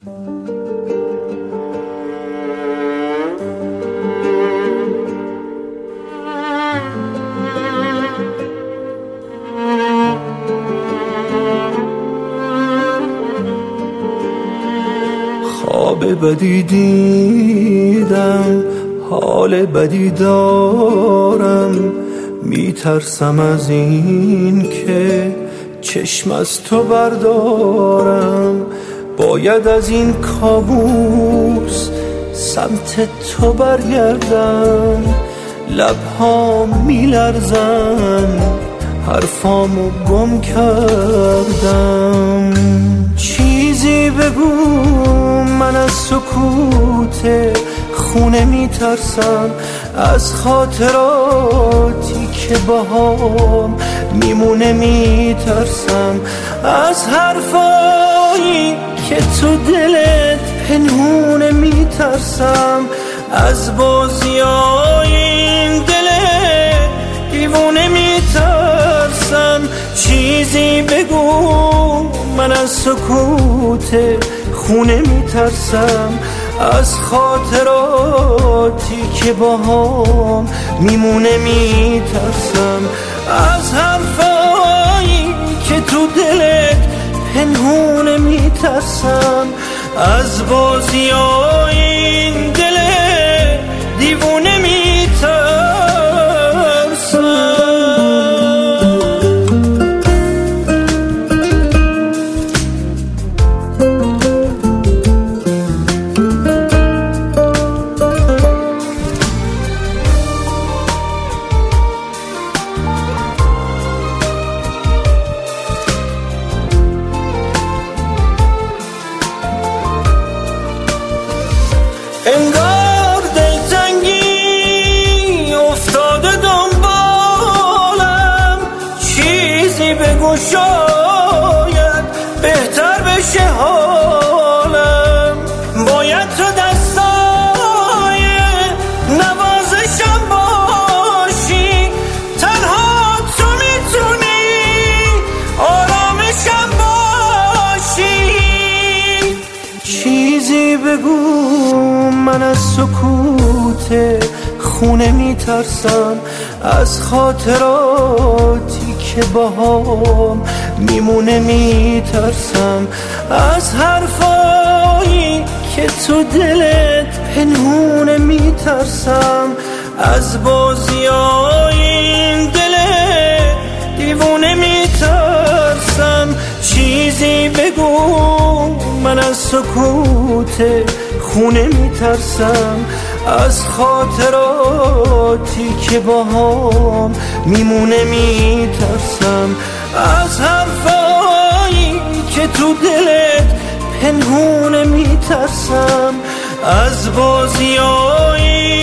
خواب بدی دیدم، حال بدی دارم، میترسم از این که چشم از تو بردارم. باید از این کابوس سمت تو برگردم. لبهام میلرزن، حرفامو گم کردم. چیزی بگو، من از سکوت خونه میترسم، از خاطراتی که باهام میمونه میترسم، از حرفایی که تو دلت پنهونه میترسم، از بازیای این دل دیوونه میترسم. چیزی بگو، من از سکوت خونه میترسم، از خاطراتی که باهام میمونه میترسم، از حرفایی که تو دلت پنهونه میترسم، از بازیای این دل دیوونه میترسم. انگار دلتنگی افتاده دنبالم، چیزی بگو شاید بهتر بشه حالم. باید تو دستای نوازشم باشی، تنها تو میتونی آرامشم باشی. چیزی بگو، من از سکوت خونه میترسم، از خاطراتی که باهام میمونه میترسم، از حرفایی که تو دلت پنهونه میترسم، از بازیای این دل دیوونه میترسم. چیزی بگو، من از سکوت خونه میترسم، از خاطراتی که باهام میمونه میترسم، از حرفایی که تو دلت پنهونه میترسم، از بازیای